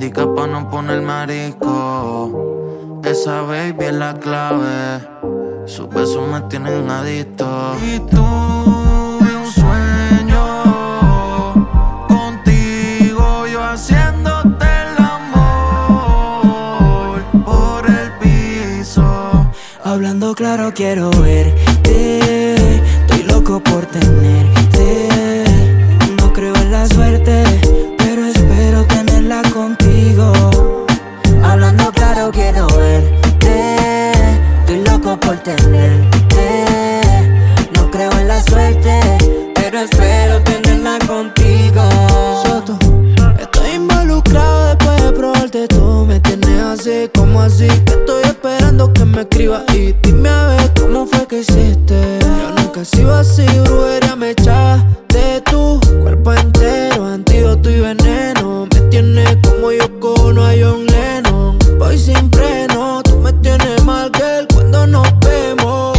indica pa' no poner marisco. Esa baby es la clave, sus besos me tienen adicto. Y tuve un sueño contigo, yo haciéndote el amor por el piso. Hablando claro quiero verte, estoy loco por tenerte. No creo en la suerte, pero espero tenerla contigo. Hablando claro quiero verte, estoy loco por tenerte. No creo en la suerte, pero espero tenerla contigo. Soto, estoy involucrado después de probarte. Tú me tienes así, como así, que estoy esperando que me escribas y dime a ver cómo fue que hiciste. Yo nunca he sido así, brujería me echaste tú. Cuerpo entero, antídoto y veneno. Me tienes como yo cono a John Lennon. Voy sin freno, tú me tienes mal, girl, cuando nos vemos.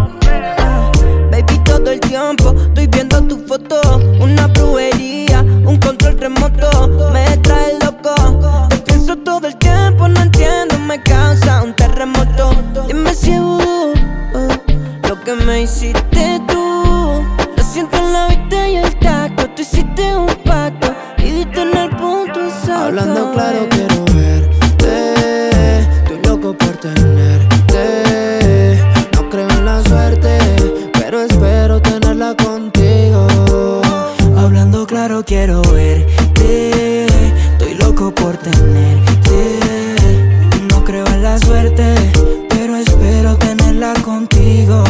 Baby, todo el tiempo estoy viendo tu foto. Una brujería, un control remoto. Me trae loco, te pienso todo el tiempo. No entiendo, me causa un terremoto. Dime si es vudú, lo que me hiciste tú. Lo siento en la vista y el tacto. Tú hiciste un pacto y diste en el punto exacto. Hablando claro quiero verte, estoy loco por tenerte. No creo en la suerte, pero espero tenerla contigo. Hablando claro quiero verte, estoy loco por tenerte. No creo en la suerte, pero espero tenerla contigo.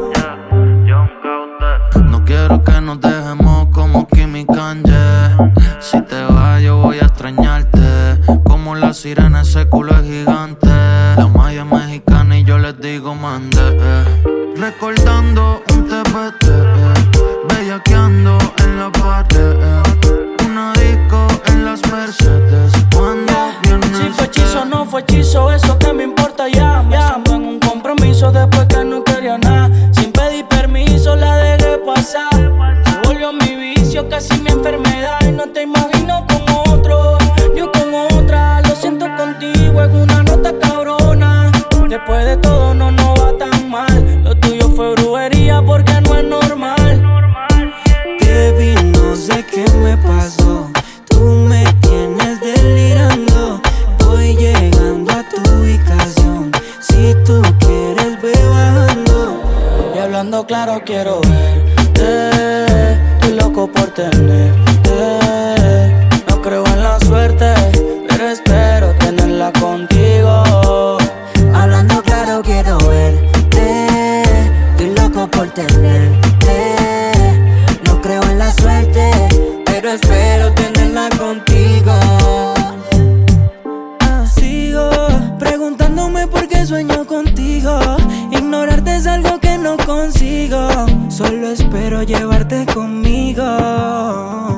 No quiero que nos dejemos como Kim y Kanye. Si te vas yo voy a extrañarte. Como la sirena ese culo es gigante. La maya mexicana y yo les digo mande. Recordando un TPT, bellaqueando en la pared. Una disco en las Mercedes. Cuando viene si fue hechizo no fue hechizo, eso que me importa ya. Me siento en un compromiso después que no quería nada. Sin pedir permiso la dejé pasar. Se volvió mi vicio, casi mi enfermedad. Y no te imagino con otro, yo con otra. Lo siento contigo, es una nota cabrona. Después de todo no va tan mal. Lo tuyo fue brujería porque no es normal. Baby, no sé qué me pasó. Tú me tienes delirando. Voy llegando a tu ubicación. Si tú quieres, ve bajando. Y hablando claro quiero verte, estoy loco por tenerte. No creo en la suerte, pero espero tenerla contigo. Hablando claro quiero verte, estoy loco por tenerte. No creo en la suerte, pero espero tenerla contigo. Sigo preguntándome por qué sueño contigo. Ignorarte es algo que no consigo. Solo espero llevarte conmigo.